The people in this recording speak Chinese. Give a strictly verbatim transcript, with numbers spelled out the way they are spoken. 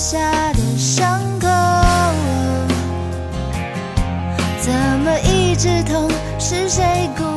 下的伤口，怎么一直痛？是谁故